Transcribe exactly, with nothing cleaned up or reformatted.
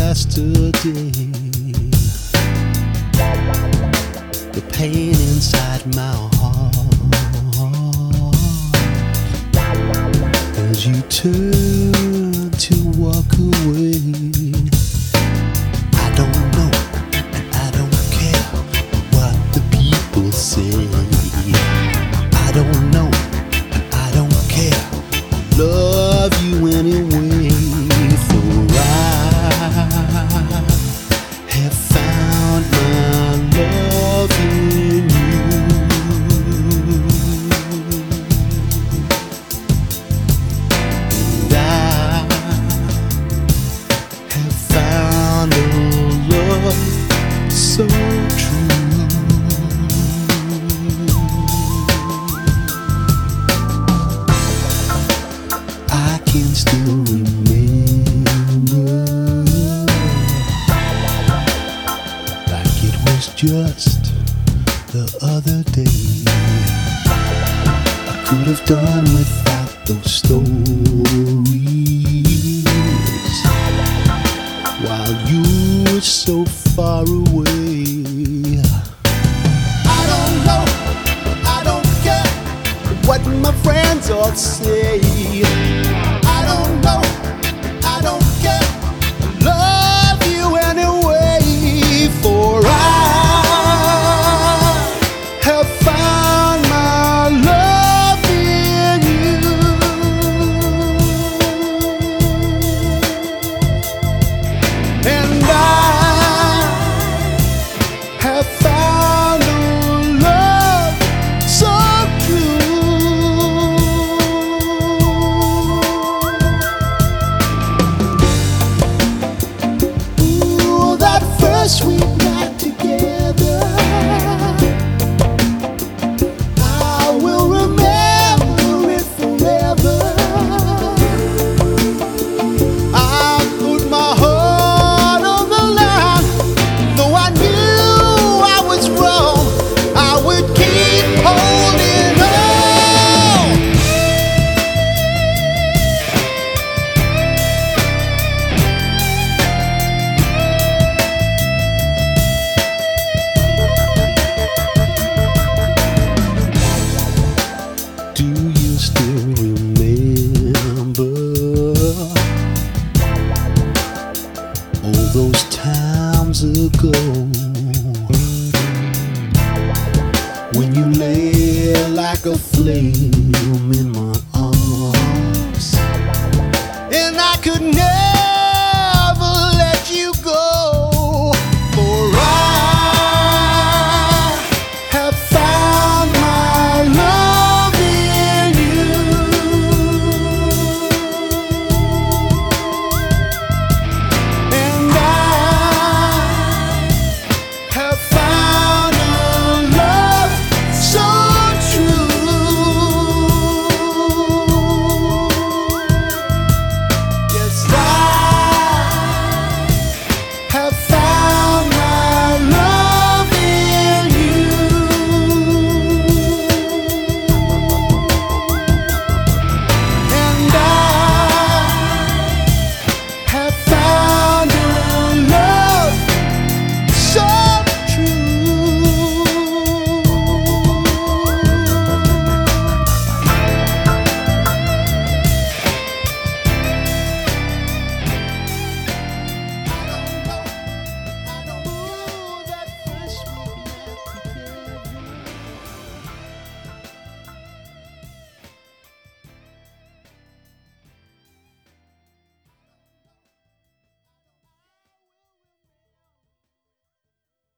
yesterday. The pain inside my heart as you turn to walk away. I don't know and I don't care what the people say. I don't know and I don't care. Love you anyway, for I have found my love in you. And I have found a love so true. I can still remember like it was just the other day. I could have done without those stories while you were so far away. I don't know, I don't care what my friends all say. I don't know, I don't care. Love you anyway, for I have found my love in you. And I have found a love so true. Ooh, that first we got together, I will remember it forever. I put my heart on the line, though I knew I was wrong. I would keep holding on. Do you still remember all those times ago when you lay like a flame